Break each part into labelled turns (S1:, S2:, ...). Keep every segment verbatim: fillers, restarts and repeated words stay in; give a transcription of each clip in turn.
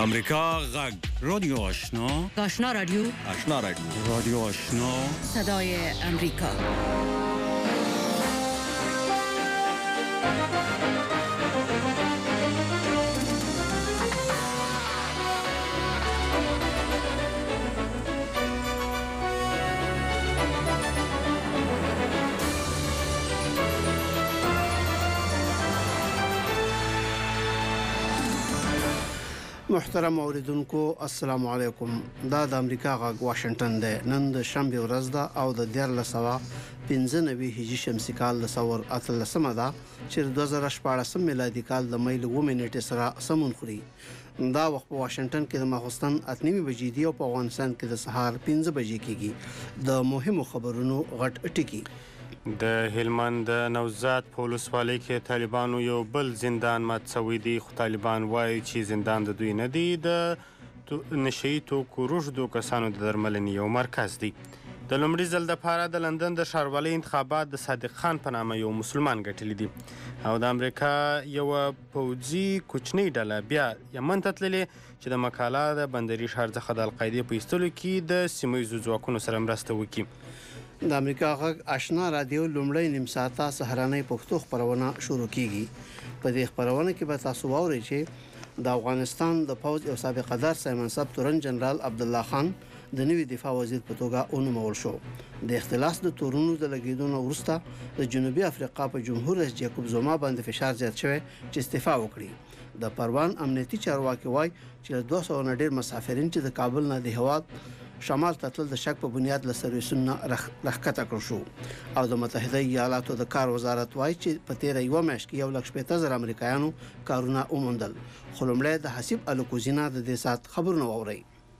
S1: امریکا غږ رادیو آشنا
S2: آشنا رادیو
S1: آشنا رادیو رادیو آشنا
S2: صدای امریکا.
S3: محترم اوریدونکو السلام علیکم. دا د امریکا غږ واشنگټن دی. نن د شنبه ورځ ده او د دیارلس سوه پنځه نوي هجري شمسي کال د ثور اتلسمه ده چې د دوه زره شپاړسم میلادي کال د میل اووه نیټې سره سمون خوري. دا وخت په واشنگټن کې د ماخوستن اته نیمې بجې دي او په افغانستان کې د سهار پنځه بجې کېږي. د مهمو خبرونو غټ ټکي.
S4: د هلمند د نوزاد په ولسوالۍ کې طالبانو یو بل زندان مات شوی دی، خو طالبان وایي چې زندان د دوی نه دی، د نشهیي توکو روږدو کسانو د درملنې یو مرکز دی. د لومړي ځل دپاره د لندن د ښاروالۍ انتخابات د صادق خان په نامه یو مسلمان ګټلی دي او د امریکا یوه پوځي کوچنۍ ډله بیا یمن ته تللې چې د مکالا د بندري ښار څخه د القاعدې په ایستلو کې د سیمه ییزو ځواکونو سره مرسته وکړي.
S3: د امریکا غږ آشنا رادیو لومړی نیم ساعته سهارنۍ پښتو خپرونه شروع کیږي. په دې خپرونه کې به تاسو واورئ چې د افغانستان د پوځ یو سابق قدر سایمنصب تورن جنرال عبدالله خان د نوي دفاع وزیر په توګه ونومول شو. د اختلاس د تورونو د لګیدو نه وروسته د جنوبي افریقا په جمهور رئیس جیکوب زوما باندې فشار زیات شوی چې استعفا وکړي. د پروان امنیتي چارواکي وایي چې له دوه سوه نه ډېر مسافرین چې د کابل نه د هیواد شمال ته تلل د شک په بنیاد له سرویسونو راښکته کړل شو او د متحده ایالاتو د کار وزارت وایي چې په تیره یوه میاشت کې یو لک شپېته زره امریکایانو کارونه وموندل. خو لومړی د حسیب الکوزینا د دې ساعت خبرونه واورئ.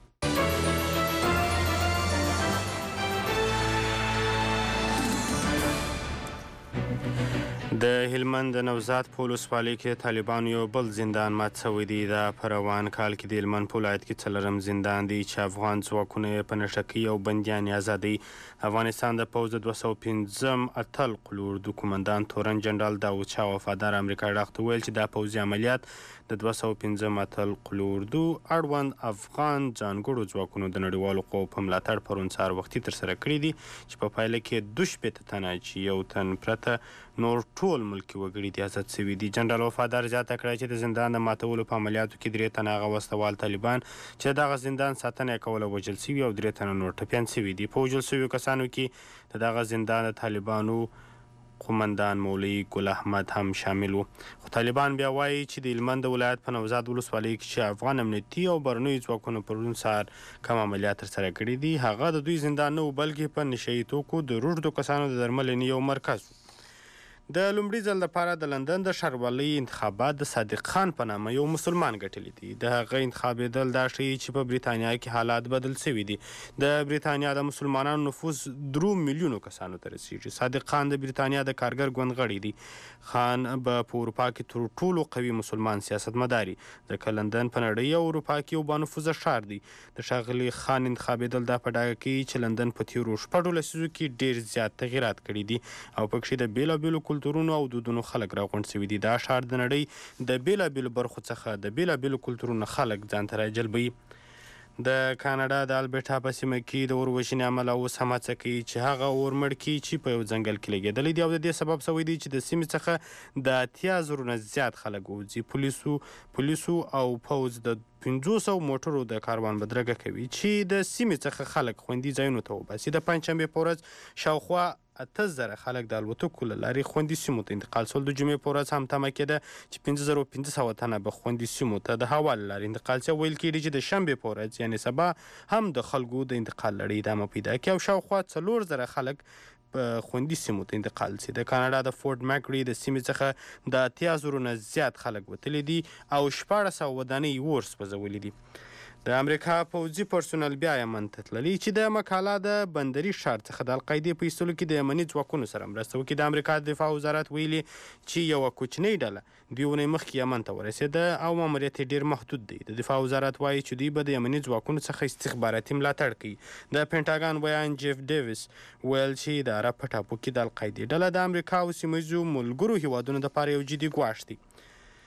S4: د هلمند د نوزاد په ولسوالۍ کې طالبانو یو بل زندان مات شوی دی. دا په روان کال کې د هلمند په ولایت کې څلرم زندان دی چې افغان ځواکونه یې په نښه کوي او بندیان یې ازادوي. افغانستان د پوځ د دوه سوه پنځم اتل قلوردو قومندان تورن جنرال داود شاه وفادار امریکا غږ ته وویل چې دا پوځي عملیات د دوه سوه پنځم اتل قلوردو اړوند افغان ځانګړو ځواکونو د نړیوالو قوو په ملاتړ پرون سهار وختي ترسره کړي دي چې په پایله کې دوه شپېته تنه چې یو تن پرته نور ټول ملکي وګړي دي آزاد شوي دي. جنرال وفادار زیاته کړه چې د زندان د ماتولو په عملیاتو کې درې تنه هغه وسلوال طالبان چې دغه زندان ساتنه یې کوله وژل شوي او درې تنه نور ټپیان شوي دي. په وژل شویو کسانو کې د دغه زندان د طالبانو قومندان مولوي ګل احمد هم شامل و. خو طالبان بیا وایي چې د هلمند ولایت په نوزاد ولسوالۍ کې چې افغان امنیتي او بهرنیو ځواکونو پرون سهار کم عملیات ترسره کړي دي هغه د دوی زندان نه و بلکې په نشهیي توکو د روږدو کسانو د درملنې یو مرکز و. د لومړي ځل لپاره د لندن د ښاروالۍ انتخابات د صادق خان په نامه یو مسلمان ګټلی دي. د هغه انتخابېدل دا ښیي چې په بریتانیا کې حالات بدل شوي دي. د بریتانیا د مسلمانانو نفوس درو میلیونو کسانو ته رسیږي. صادق خان د بریتانیا د کارګر ګوند غړی دی. خان به په اروپا کې تر ټولو قوي مسلمان سیاستمدار وي ځکه لندن په نړۍ او اروپا کې یو بانفوذه ښار دی. د ښاغلي خان انتخابېدل دا په ډاګه کوي چې لندن په تېرو شپږو لسیزو کې ډېر زیات تغیرات کړي دي او پکښې د بېلابېلو کلتورونو او دودونو خلک راغونډ شوي دي. دا ښار د نړۍ د بېلابېلو برخو څخه د بېلابېلو کلتورونو خلک ځان ته راجلبوي. د کاناډا د البرټا په سیمه کې د اور وژنې امله اوس هم هڅه کوي چې هغه اور مړ کړي چې په یو ځنګل کې لګېدلی دي او د دې سبب شوی دی چې د سیمې څخه د اتیا زرو نه زیات خلک ووځي. پولیسو پولیسو او پوځ د پنځو سوو موټرو د کاروان بدرګه کوي چې د سیمې څخه خلک خوندي ځایونو ته وباسي. د پنجشنبې په ورځ شاوخوا اته زره خلک د الوتکو له لارې خوندي سیمو ته انتقال شول. د جمعې په ورځ هم تمه کېده چې پنځه زره پنځه سوه تنه به خوندي سیمو ته د هوا له لارې انتقال شي. ویل کېږي چې د شنبې په ورځ یعنې سبا هم د خلکو د انتقال لړۍ ادامه پیدا کړي او شاوخوا څلور زره خلک په خوندي سیمو ته انتقال شي. د کاناډا د فورټ مکړي د سیمې څخه د اتیا زرو نه زیات خلک وتلي دي او شپاړس سوه ودانۍ اور سوځولي دي. د امریکا پوځي پرسونل بیا یمن ته تللي چې د مکالا د بندري ښار څخه د القاعدې په ایستلو کې د یمني ځواکونو سره مرسته وکړي. د امریکا د دفاع وزارت ویلي چې یوه کوچنۍ ډله دوی اونۍ مخکې یمن ته ورسېده او ماموریت یې ډېر محدود دی. د دفاع وزارت وایي چې دوی به د یمني ځواکونو څخه استخباراتي ملاتړ کوي. د پینټاګان ویان جیف ډیویس ویل چې د عرب په ټاپو کې د القاعدې ډله د امریکا او سیمه ییزو ملګرو هیوادونو دپاره یو جدي ګواښ دی.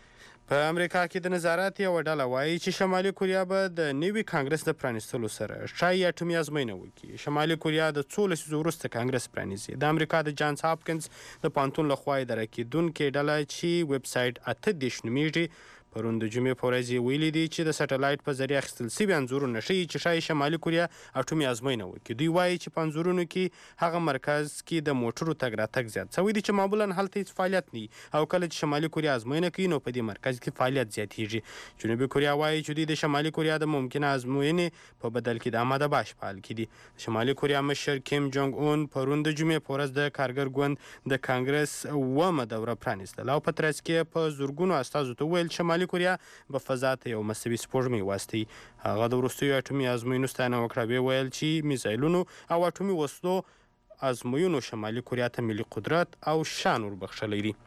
S4: په امریکا کې د نظارت یوه ډله وایي چې شمالي کوریا به د نوي کانګرس د پرانیستلو سره ښایي اټومي ازموینه وکړي. شمالي کوریا د څو لسیزو وروسته کانګرس پرانیزي. د امریکا د جانز هاپکنز د پوهنتون لخوا اداره کېدونکې ډله چې ویب سایټ اته دېرش نومیږي پرون د جمعې په ورځ یې ویلي دي چې د سټلایټ په ذریعه اخیستل شوي انځورونه ښیي چې ښایي شمالي کوریا اټومي ازموینه وکړي. دوی وایي چې په انځورونو کې هغه مرکز کې د موټرو تګ راتګ زیات شوی دی چې معمولا هلته هیڅ فعالیت نه وي او کله چې شمالي کوریا ازموینه کوي نو په دې مرکز کې فعالیت زیاتیږي. جنوبي کوریا وایي چې دوی د شمالي کوریا د ممکنه ازموینې په بدل کې د آماده باش فعال کړي. شمالي کوریا مشر کیم جونګ اون پرون د جمعې په ورځ د کارګر ګوند د کانګرس اوومه دوره پرانیستله او په ترڅ کې په زرګونو استازو ته ویل شمالي کوریا به فضا ته یو مصوي سپوږمۍ واستوي. هغه د وروستیو اټومي ازموینو ستاینه وکړه. ویې ویل چې میزایلونو او اټومي وسلو ازموینو شمالي کوریا ته ملي قدرت او شان وربخښلی دی.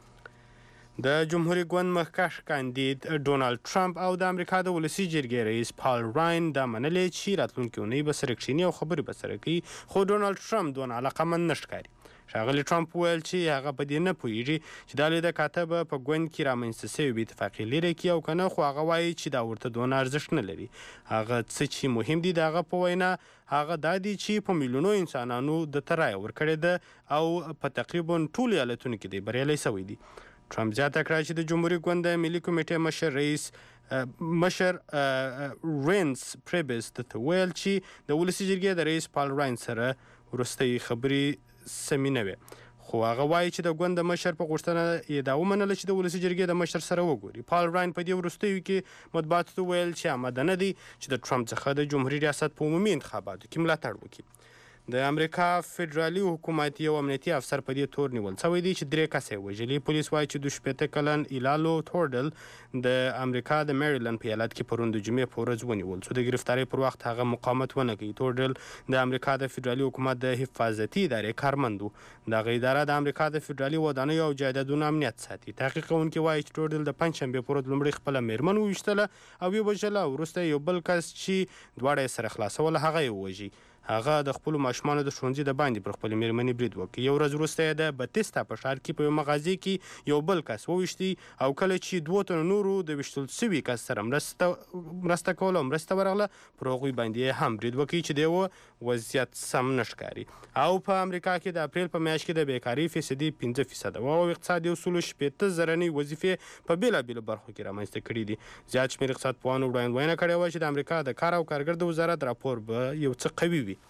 S4: د جمهوري ګوند مخکښ کاندید ډونالډ ټرمپ او د امریکا د ولسي جرګې رئیس پال راین دا منلې چې راتلونکې اونۍ به سره کښېني او خبرې به سره کوي، خو ډونالډ ټرمپ دونه علاقمند نه ښکاري. ښاغلي ټرمپ وویل چې هغه په دې نه پوهیږي چې دا لیده کاته به په ګوند کې رامنځته سوې بې اتفاقي لرې کړي او که نه، خو هغه وایي چې دا ورته دونه ارزښت نه لري. هغه څه چې مهم دي د هغه په وینا هغه دا دي چې په میلیونو انسانانو دته رایه ورکړې ده او په تقریبا ټولو ایالتونو کې دی بریالی سوی دی. ټرمپ زیاته کړه چې د جمهوري ګوند د ملي کمیټې مشر رئیس مشر رینس پریبس ته ویل چې د ولسي جرګې د رئیس پال راین سره وروستۍ خبرې سمې نه وې، خو هغه وایي چې د ګوند د مشر په غوښتنه یې دا ومنله چې د ولسي جرګې د مشر سره وګوري. پال راین په دې وروستیو کې مطبوعاتو ته ویل چې آماده نه دی چې د ټرمپ څخه د جمهوري ریاست په عمومي انتخاباتو کې ملاتړ وکړي. د امریکا فدرالي حکومت یو امنیتي افسر په دې تور نیول شوی دی چې درې کسه یې وژلي. پولیس وایي چې د شپېته کلن ایلالو تورډل د امریکا د میریلند په ایالت کې پرون د جمعې په ورځ ونیول شو. د ګرفتارۍ پر وخت هغه مقاومت ونه کوي. تورډل د امریکا د فدرالي حکومت د حفاظتي ادارې کارمند و. دغه اداره د امریکا د فدرالي ودانیو او جایدادونو امنیت ساتي. تحقیق کوونکي وایي چې تورډل د پنجشنبې په ورځ لومړی خپله میرمن وویشتله او یې وژله او وروسته یو بل کس چې دواړه یې سره خلاصول هغه یې ووژي. هغه د خپلو ماشومانو د ښوونځي د باندې پر خپلې میرمنې برید وکړ. یو ورځ وروسته یې د بتیستا په ښار کې په یو مغازې کې یو بل کس وویشتي او کله چې دوو تنو نورو د ویشتل سوي کس سره مرسته مرسته کوله او مرسته ورغله پر هغوی باندې یې هم برید وکړي چې د یوه وضعیت سم نه ښکاري. او په امریکا کې د اپریل په میاشت کې د بیکارۍ فیصدي پنځه فیصده وه او اقتصاد یو سلو شپېته زره نوې وظیفې په بېلابېلو برخو کې رامنځته کړي دي. زیات شمېر اقتصاد پوهانو وړاندوینه کړې وه چې د امریکا د کار او کارګر د وزارت راپور به یو څه قوي وي.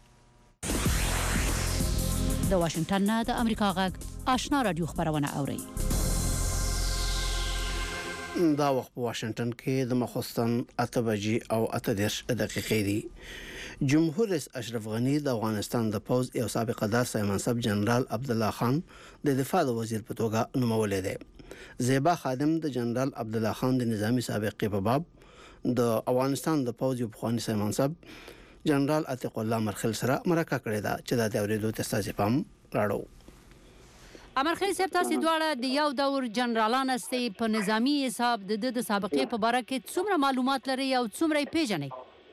S2: د واشنگټن نه د امریکا غږ آشنا رادیو خبرونه اوري.
S3: دا وخت په واشنگټن کې د مخستان اته بجې او اته دېرش دقیقې دي. جمهور رئیس اشرف غنی د افغانستان د پوز یو سابق دار سایه منصب جنرال عبدالله خان د دفاع د وزیر په توګه نومولی دی. زیبا خادم د جنرال عبدالله خان د نظامی سابقې په باب د افغانستان د پوز یو پخوانی سایه منصب جنرال عتیق الله مرخل سره مرکه کړې ده چې د اورېدو ته ستاسو پام راړو.
S2: امرخیل صاحب، تاسو دواړه د یو دور جنرالان استئ، په نظامی حساب د د سابقې په باره کې څومره معلومات لري او څومره یې پیژنئ؟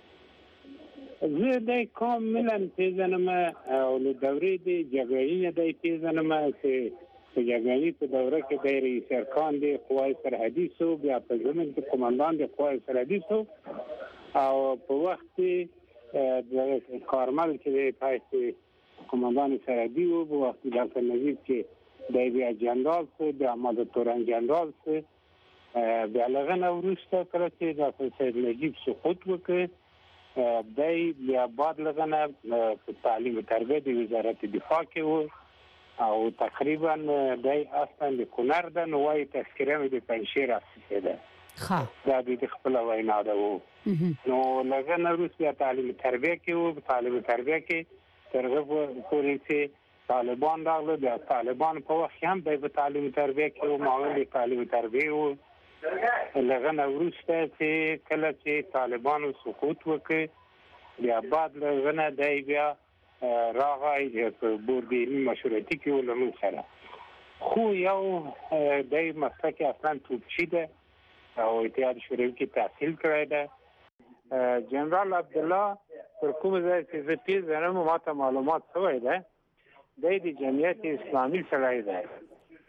S5: زه د کاملا پیژنم او له دورې د جګړې نه د پیژنم چې په جګړې په دوره کې د رئیس ارکان د قوای سرحدي سو، بیا په زمین کې قومندان د قوای سرحدي سو او په وخت د کارمل چې د پایسته قومندان سرحدي و، په وخت ډاکټر نجیب چې د بیا جنرال سو، بیا احمد تورن جنرال سو، بیا لغنه وروسته کله چې ډاکټر سید نجیب سقوط وکړ دی بیا بعد لغنه په تعلیم و تربیه د وزارت دفاع کې و او تقریبا دی اصلا د کونړ ده، نو وایي تذکره مې د پنجشیر اخیستې ده. دا د خپله وینا ده و. نو لغنه وروسته بیا تعلیم تربیه کې و. په تعلیم تربیه کې تر هغه پورې چې طالبان راغله، بیا طالبان په وخت هم دی په تعلیم تربیه کې و، معاون د تعلیم تربیه و. لغنه وروسته چې کله چې طالبانو سقوط وکړ بیا بعد لغنه دی بیا راغی په بورد علمي مشورتي کې و له موږ سره. خو یو دی مسلک اصلا توپچي ده او اتحاد شوروي کې تحصیل کړی ده. جنرال عبدالله پر کوم ځای چې زه پیژنم ما ته معلومات شوی ده، دی د جمعیت اسلامي سړی دی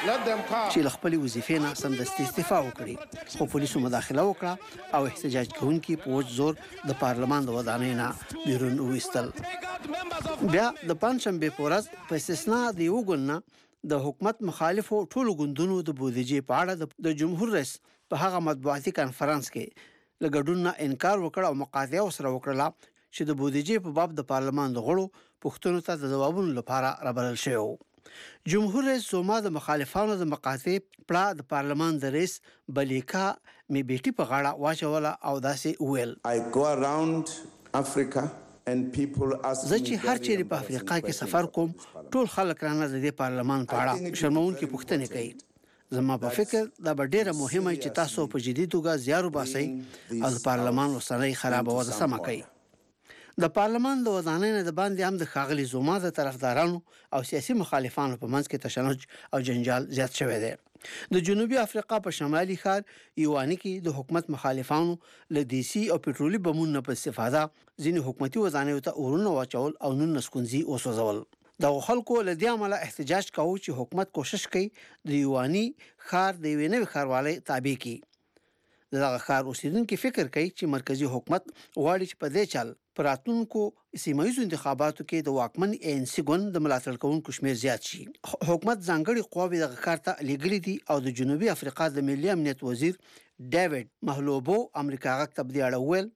S3: چې له خپلې وظیفې نه سمدستي استعفا وکړي، خو پولیسو مداخله وکړه او احتجاج کوونکي په وچ زور د پارلمان د ودانۍ نه بیرون وویستل. بیا د پنځشنبې په ورځ په استثنا د یو ګوند نه د حکومت مخالفو ټولو ګوندونو د بودیجې په اړه د جمهور رئیس په هغه مطبوعاتي کانفرنس کې له ګډون نه انکار وکړ او مقاطعه وسره وکړه چې د بودیجې په باب د پارلمان د غړو پوښتنو ته د ځوابونو لپاره رابلل شوی. جمهور رئیس زوما د مخالفانو د مقاطعې پړه د پارلمان د رئیس بلیکا می بیٹی په غاړه واچوله او داسې وویل:
S6: I go around Africa and people ask
S3: زه چې هر چیرې په افریقا کې سفر کوم ټول خلک رانه د دې پارلمان په اړه شرمونکې پوښتنې کوي. زما په فکر دا به ډیره مهمه چې تاسو په جدي توګه زیار وباسئ او د پارلمان وسنۍ خرابول سم کړئ. د پارلمان د ودانۍ نه د باندې هم د ښاغلي زوما د طرفدارانو او سیاسي مخالفانو په منځ کې تشنج او جنجال زیات شوی دی. د جنوبي افریقا په شمالي ښار یواني کې د حکومت مخالفانو له دیسي او پټرولي بمونو په استفاده ځینې حکومتي ودانیو ته اورونه واچول او نن نسکونځي وسوځول. د خلکو له دې عمله احتجاج کوي چې حکومت کوشش کوي د یواني ښار د یوې نوې ښاروالۍ تابع کړي. دغه ښار اوسیدونکو فکر کوي چې مرکزی حکومت غواړي چې په دې چل پر راتلونکو سیمه ییزو انتخاباتو کې د واکمن اي ان سي ګوند د ملاتړ کوونکو شمېر زیات شي. حکومت ځانګړي قواوې دغه کار ته لېږلي دي او د جنوبي افریقا د ملي امنیت وزیر ډیوډ محلوبو امریکا غږ ته په دې اړه وویل: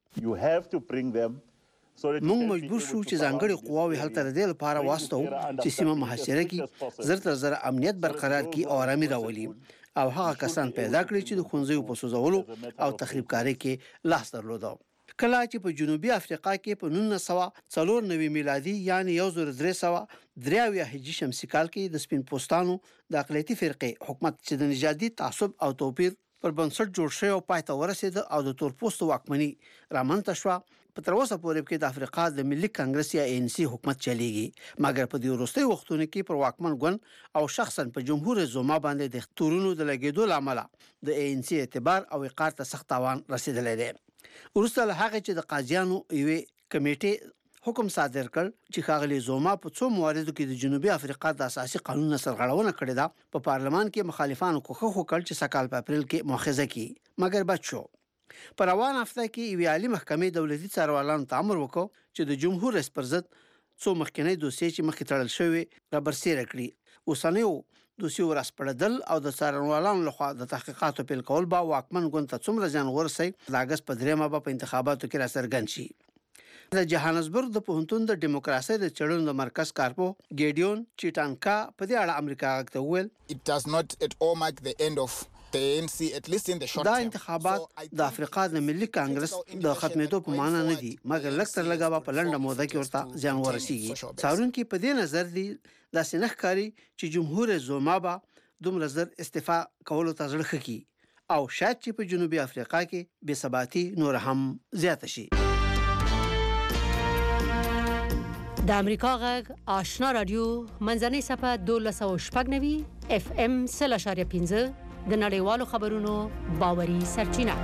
S3: موږ مجبور شو چې ځانګړي قواوې هلته د دې لپاره واستو چې سیمه محاصره کړي، زر تر زر امنیت برقرار کړي او آرامي راولي او هغه کسان پیدا کړي چې د ښوونځیو په سوځولو او تخریب کاري کې لاس درلوده. کله چې په جنوبي افریقا کې په نولس سوه څلور نوي میلادي یعنی یو زر درې سوه درې اویا هجري شمسي کال کې د سپین پوستانو د اقلیتي فرقې حکومت چې د نژادي تعصب او توپیر پر بنسټ جوړ شوی او پای ته ورسېد او د تور پوستو واکمني رامنځته شوه. په تر اوسه پورې کې د افریقا د ملي کانګرس یا اي ان سي حکومت چلیږي، مګر په دې وروستي وختونو کې پر واکمن ګوند او شخصا په جمهور رئیس زوما باندې د تورونو د لګیدو لامل د اي ان سي اعتبار او وقار ته سخت تاوان رسیدلی دی. وروسته له هغه چې د قاضیانو یوې کمیټې حکم صادر کړ چې ښاغلي زوما په څو مواردو کې د جنوبي افریقا د اساسي قانون سرغړونه کړې ده، په پارلمان کې مخالفانو کوښښ وکړ چې سکهال په اپریل کې مؤاخذه کړي، مګر بد شو. په روان هفته کې یوې عالي محکمې دولتي څارنوالانو ته امر وکړ چې د جمهور رئیس پر ضد څو مخکنۍ دوسیې چې مخکې تړل شوې رابرسېره کړي. اوسنیو دوسیو راسپړدل او د څارنوالانو لخوا د تحقیقاتو پیل کول به واکمن ګوند ته څومره زیان ورسوي د اګست په درېیمه به په انتخاباتو کې راڅرګند شي. د جهانسبرګ د پوهنتون د ډیموکراسۍ د څېړنو د مرکز کارپو ګیډیون چیټانکا په دې اړه امریکا غږ ته وویل:
S7: It does not at all mark the end of the A N C, at least in the short
S3: دا
S7: term.
S3: انتخابات د افریقا د ملي کانګرس د ختمېدو په معنا نه دي، مګر لږ تر لږه به په لنډه موده کې ورته زیان ورسیږي. څارونکي په دې نظر دي داسې نه ښکاري چې جمهور زوما به دومره زر استعفا کولو ته زړه ښه کړي او شاید چې په جنوبي افریقا کې بې ثباتي نور هم زیاته شي.
S2: د امریکا غږ آشنا رادیو منځنۍ صفحه دولس سوه شپږ نوي اف ام سل اشاریه پنځه د نړیوالو خبرونو باوري سرچینه.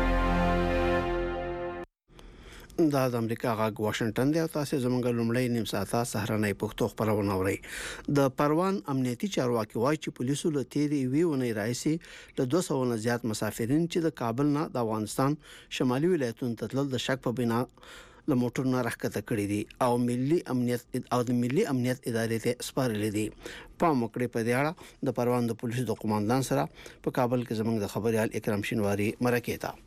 S3: دا د امریکا غږ واشنگټن دی او تاسو زموږ لومړی نیم ساعته سهارنۍ پښتو خبرونه اورئ. د پروان امنیتي چارواکي وایي چې پولیسو له تیرې وی ونې راځي له دوه سوه نه زیات مسافرین چې د کابل نه د افغانستان شمالي ولایتونو ته تلل د شک په بنا له موټر نه راښکته کړي دي او ملي امنیت او د ملي امنیت ادارې ته سپارلي دي. پام وکړئ په دې اړه د پروان د پولیسو د قوماندان سره په کابل کې زموږ د خبريال اکرام شینواری مرکه تا.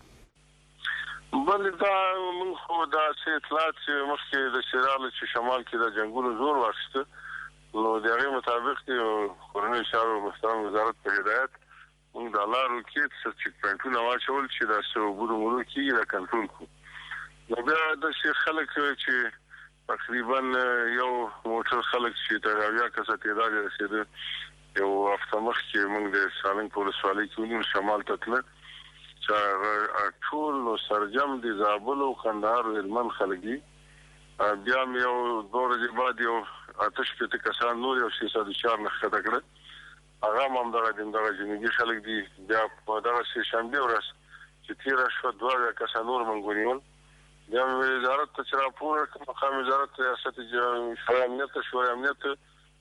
S8: بل دا موږ خو دا چې اطلاعات مخکې د شرالو چې شمال کې د جنگونو زور واخیسته، نو د هغې مطابق د کورنۍ چارو محترم وزارت په هدایت موږ د لارو کې څه چیک پوینټونه واچول چې دا څه عبور مرور کېږي دا کنټرول کړو. نو بیا داسې خلک چې تقریبا یو موټر خلک چې تر اویا کسه تعداد یې رسېده، یو هفته مخکې موږ د سالنګ په ولسوالۍ کې ونیول شمال ته تله، چې ټول سرجم د زابل او کندهار او هلمند خلک دي. بیا مې یو دوه ورځې بعد یو اته شپېته کسان نور یو شي ساده چار نه ښکته کړه، هغه هم همدغه دغه جنوبي خلک دي. بیا په دغه سې شنبې ورځ چې تېره شوه دوه اویا کسان نور موږ ونیول. بیا مې وزارت ته چې راپور کړ، مقام وزارت ریاست شورای امنیت ته شورای امنیت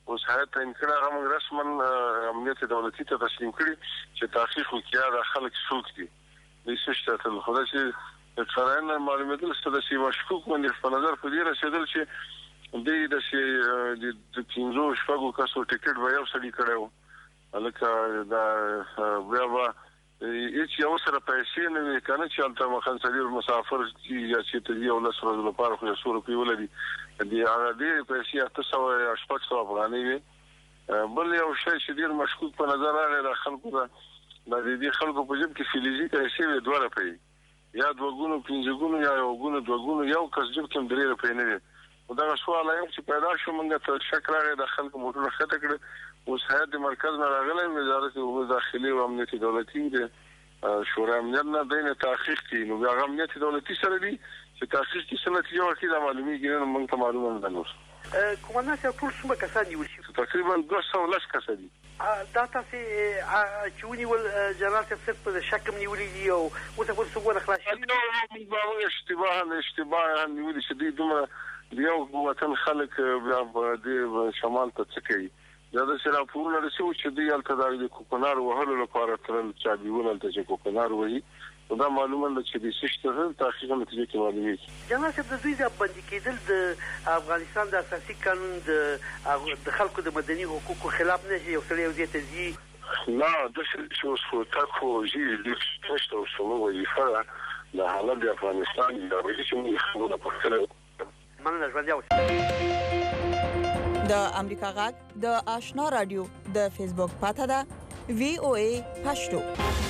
S8: اوس هغه ته انکړه هغه موږ رسما امنیت دولتي ته تسلیم کړي چې تحقیق وکړي د خلک څوک دي د سشته ته خو دا چې څنګه معلومات ستاسو چې مشکوک باندې په نظر په دې رسیدل چې د دې چې د پینځو شپږو کسو ټیکټ به یو سړي کړو الکه دا بیا هیڅ یو سره پیسې نه وي کنه چې انت مخنسلي مسافر چې چې ته یو لس ورځې لپاره خو یو روپۍ ولري دې هغه دې پیسې تاسو او شپږ سو افغانۍ وي بل یو شی چې ډیر مشکوک په نظر راغی د خلکو دا د دې خلکو په جيب کې فلزي پیسې وي دوه روپۍ یا دوه ګونو پنځه ګونو یا یو ګونو دوه ګونو یو کس جيب کې درې روپۍ نه وي دا سوال یو چې پیدا شو موږ ته شک راغی د خلکو موټر خطه کړ اوس هيئت مرکز نه راغلی وزارت امور داخلي او امنیت دولتي د شورا امنیت نه دینه تحقیق کوي نو هغه امنیت دولتي سره دي چې تحقیق کې څه نتیجه ورکړي دا معلومیږي نو موږ ته معلومه نه ده
S9: کومنده چې ټول څومره کسان نیول شي
S8: تقریبا دوه سوه لس کسان دي
S9: دا تاسو چې ونیول جنرال صاحب په شک نیولې دي او اوس په څو وخت خلاص شي
S8: نو اشتباه اشتباه نیولې چې دي دومره یو وطن خلک بیا د شمال ته څکي دا د سره پورونه رسو چې دی الته د کوکنار وهلو لپاره ترل چا دیونه ته چې کوکنار وایي دا معلومه ده چې د سشته تحقیق نتیجه کې معلومیږي
S9: جناب صاحب د دوی د باندې کېدل د افغانستان د اساسي قانون د د خلکو د مدني حقوقو خلاف نه یو سړی یو ځای ته ځي
S8: نه د څه څه تاکو جی د څه څه نو وظیفه د حالت د افغانستان د وجې چې موږ په خپل
S9: مننه ژوند یو
S10: د امریکا غږ د آشنا رادیو د فیسبوک پاته ده وی او ای پښتو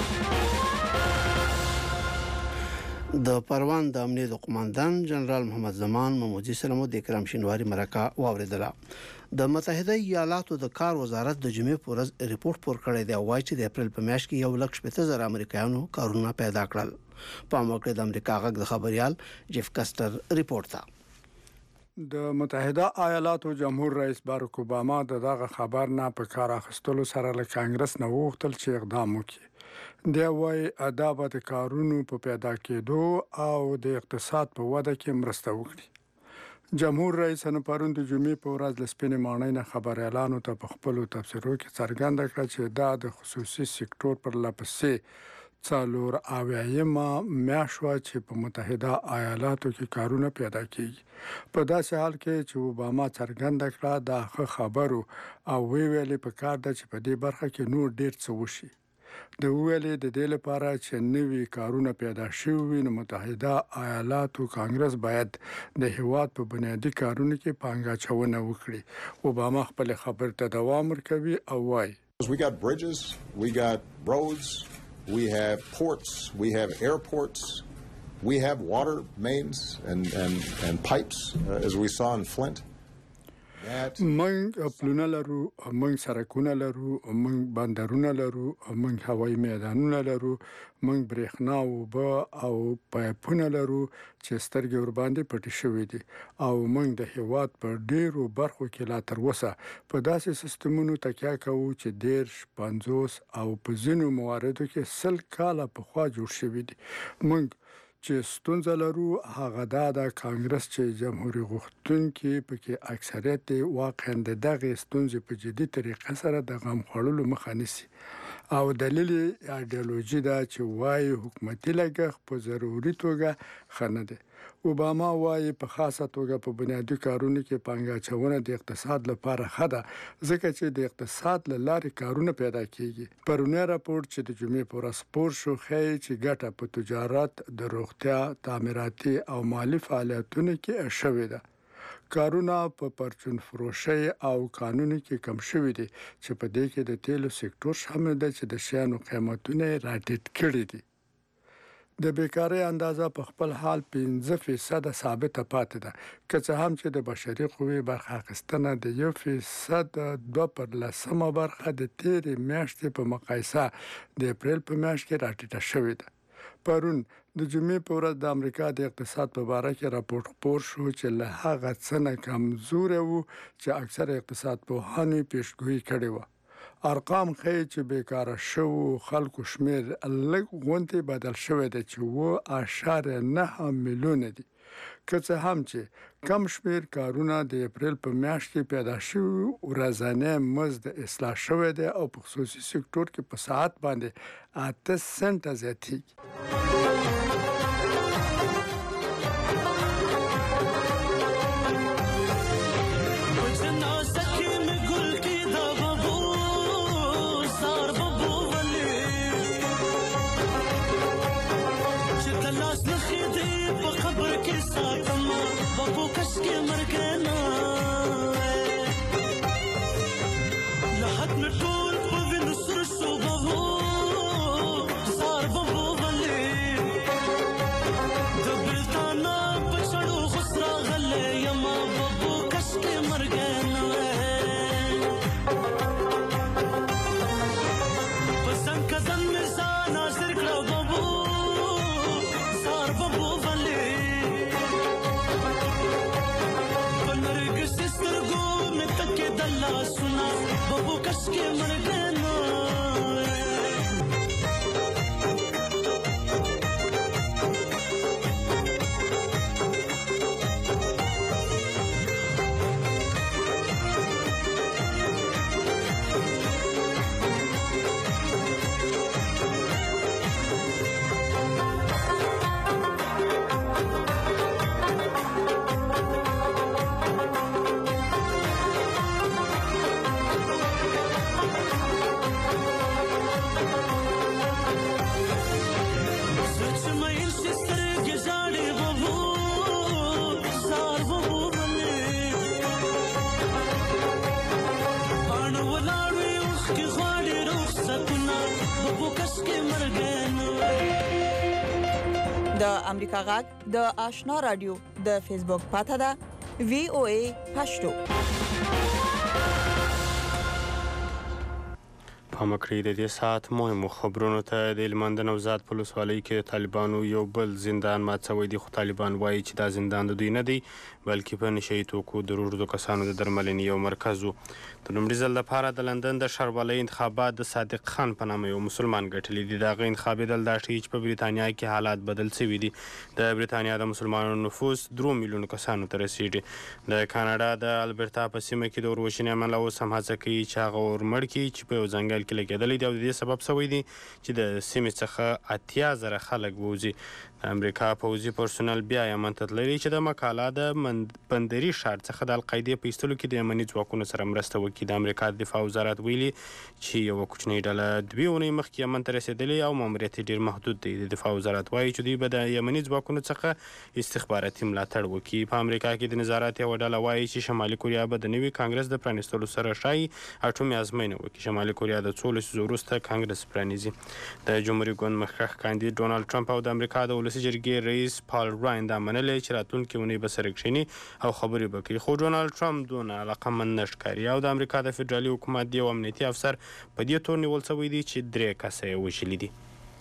S3: د پروان د امنیت قوماندان جنرال محمد زمان محمودي سره د کرام شینواری مرکه واوریدله د متحده ایالاتو د کار وزارت د جمعې په ورځ ریپورت پور کړی دی وایي چې د اپریل په میاشت کې یو لک شپږ زره امریکایانو کارونه پیدا کړل په موقع د امریکا غږ د خبريال جيف کاستر ریپورت تا
S11: د متحده ایالاتو جمهور رئیس باراک اوباما دغه خبر نه په کار اخیستلو سره له کانګرس نه وغوښتل چې اقدام وکړي دی وايي ادابه د کارونو په پیدا کېدو او د اقتصاد په وده کې مرسته وکړي جمهور رئیس نن پرون د جمعې په ورځ د سپینې ماڼۍ نه خبر اعلان ته په خپل تفسیرو کې څرګنده کړ چې دا د خصوصي سکتور پر لپسې څلور اویایمه میاشوه چې په متحده ایالاتو کې کارونه پیدا کیږي په داسې حال کې چې اوباما څرګنده کړه دا خبرو او وی ویلې په کار ده چې په دې برخه کې نور ډیر څه وشي د ویلې د دې لپاره چې نوي کارونه پیدا شوي نو متحده ایالاتو کانګرس باید د هیواد په بنیادی کارونو کې پانګاچونه وکړي اوباما خپل خبر ته دوام ورکوي او وايي
S12: We got bridges, we got roads, we have ports, we have airports, we have water mains and, and, and pipes, uh, as we saw in Flint.
S11: موږ پلونه لرو موږ سړکونه لرو موږ بندرونه لرو موږ هوایي میدانونه لرو موږ برېښنا او او پایپونه لرو چې سترګې ور باندې پټې شوې دي او موږ د هیواد په ډیرو برخو کې لا تر اوسه په داسې سیستمونو تکیه کوو چې ډیر پنځوس او په ځینو مواردو کې سل کاله پخوا جوړ شوي دي موږ چې ستونزه لرو هغه د کانګرس چې جمهوریت غوښتونکي پکې اکثریت واقعا دغه ستونزې په جدي طریقه سره د غم خړلو مخه نیسي او دلیل ایدئولوژي دا چې وايي حکومتي لګښت په ضروري توګه خنه ده اوباما وايي په خاصه توګه په بنیادی کارونو کې پانګاچونه د اقتصاد لپاره خده ځکه چې د اقتصاد لارې کارونه پیدا کیږي پرونه راپور چې د جمعې پر سپور شو خی چې ګټه په تجارت د روغتیا تعمیراتي او مالی فعالیتونو کې شوې ده کارونه په پرچون فروشي او قانوني کې کم شوې دي چې په دې کې د تیلو سکتور شامل دی چې د شیانو قیمتونه راټیټ کړي دي د بیکاری اندازه په خپل حال پنځه فیصد ثابت پاتې ده که څه هم چې د بشري قوې برخه اخیستنه د یو فیصد دوه پر لسمه برخه د تیرې میاشتې په مقایسه د اپریل په میاشت کې راټیټه شوې ده پرون د جمعې په ورځ د امریکا د اقتصاد په اړه کې راپور خپور شو چې له هغه څه نه کمزوري وو چې اکثر اقتصاد پوهانو پیشګویي کړې و ارقام ښیي چې بیکاره شو خلکو شمیر لږ غونډې بدل شوې ده چې و اشاره نه میلیون دي که څه هم چې کم شمیر کارونه د اپریل په میاشت کې پیدا شوي ورځنی مزد اصلاح شوی دی او په خصوصي سکتور کې په ساعت باندې اته سنټه زیاتېږي.
S10: د امریکا غږ د آشنا رادیو د فیسبوک پاته ده وی او ای پښتو.
S4: پامکړی د دې ساعت مهمو خبرونو ته د هلمند نوزاد په ولسوالۍ کې طالبانو یو بل زندان مات شوی دی، خو طالبان وایي چې دا زندان د دوی نه دی بلکې په نشهیي توکو د روږدو کسانو د درملنې یو مرکز و. د لومړي ځل لپاره د لندن د ښاروالۍ انتخابات د صادق خان په نامه یو مسلمان ګټلی دي. د هغه انتخابېدل دا ښیي چې په بریتانیا کې حالات بدل شوي دي. د بریتانیا د مسلمانانو نفوس درو میلیونو کسانو ته رسیږي. د کاناډا د البرتا په سیمه کې د اوروشنې عمله اوس هم هڅه کوي چې هغه اور مړ کړي چې په یو ځنګل کې لګېدلی دی او د دې سبب شوی دی چې د سیمې څخه اتیا زره خلک ووځي. د امریکا پوځي پرسونل بیا یمن ته تللي چې د مکالا د بندري ښار څخه د القاعدې په ایستلو کې د یمني ځواکونو سره مرسته وکړي. د امریکا د دفاع وزارت ویلي چې یوه کوچنۍ ډله دوې اونۍ مخکې یمن ته رسېدلې او ماموریت یې ډېر محدود دی. د دفاع وزارت وایي چې دوی به د یمني ځواکونو څخه استخباراتي ملاتړ وکړي. په امریکا کې د نظارت یوه ډله وایي چې شمالي کوریا به د نوي کانګرس د پرانیستلو سره ښایي اټومي ازموینه وکړي. شمالي کوریا د څو لسیزو وروسته کانګرس پرانیزي. د جمهوري ګوند مخکښ کاندید ډونالډ ټرمپ او د امریکا د ولسي جرګې رئیس پال راین دا منلی چې راتلونکې اونۍ به سره کښېني او خبرې به کوي، خو ډونالډ ټرمپ دونه علاقمند نه ښکاري او د امریکا د فدرالي حکومت یو امنیتي افسر په دې تور نیول شوی دی چې درې کسه یې وژلي دي.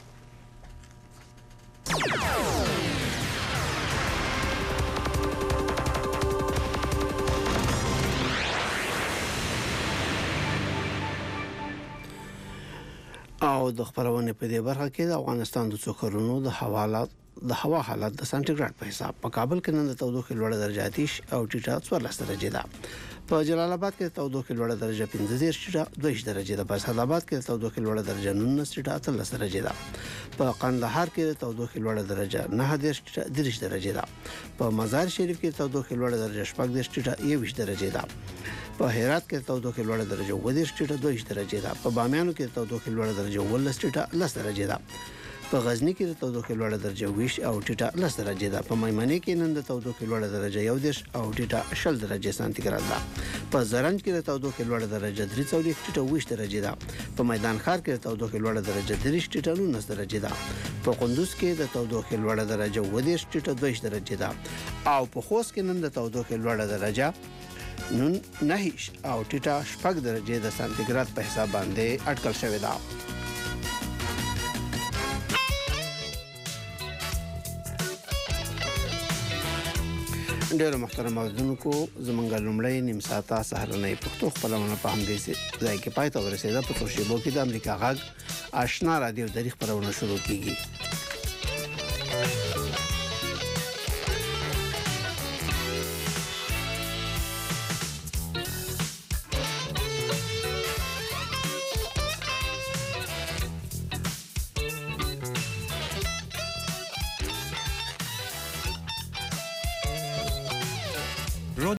S3: او د خبرونې په دې برخه کې د افغانستان د څو کورونو د حوالات د هوا حالت د سانټیګریډ په حساب په کابل کې نن د تودوخې لوړه درجه آتش او ټیټه څوارلس درجې ده. په جلال آباد کې د تودوخې لوړه درجه پنځه دېرش ټیټه دوه ویشت درجې ده. په اسعد آباد کې د تودوخې لوړه درجه نولس ټیټه اتلس درجې ده. په قندهار کې د تودوخې لوړه درجه نهه دېرش ټیټه دېرش درجې ده. په مزار شریف کې د تودوخې لوړه درجه شپږ دېرش ټیټه یو ویشت درجې ده. په هرات کې د تودوخې لوړه درجه اووه دېرش ټیټه دوه ویشت درجې ده. په بامیانو کې د تودوخې لوړه درجه اوولس ټیټه لس درجې ده. په غزنی کې د تودوخې لوړه درجه ویش او ټیټه لس درجې ده. په میمنې کې نن د تودوخې لوړه درجه یو دېرش او ټیټه شل درجې سانتیګریډ ده. په زرنج کې د تودوخې لوړه درجه درې څلوېښت ټیټه اوه ویشت درجې ده. په میدان ښار کې د تودوخې لوړه درجه دېرش ټیټه نولس درجې ده. په کندوز کې د تودوخې لوړه درجه اووه دېرش ټیټه دوه ویشت درجې ده. او په خوست کې نن د تودوخې لوړه درجه نن نه او ټیټه شپږ درجې د سانتیګریډ په حساب باندې اټکل شوې ده. ډېر محترم اوریدونکو، زمونږ لومړی نیم ساعته سهارنۍ پښتو خپرونه په همدې ځای کې پای ته ورسېده. په څو شېبو کې د امریکا غږ آشنا رادیو درې خپرونه شروع کیږي.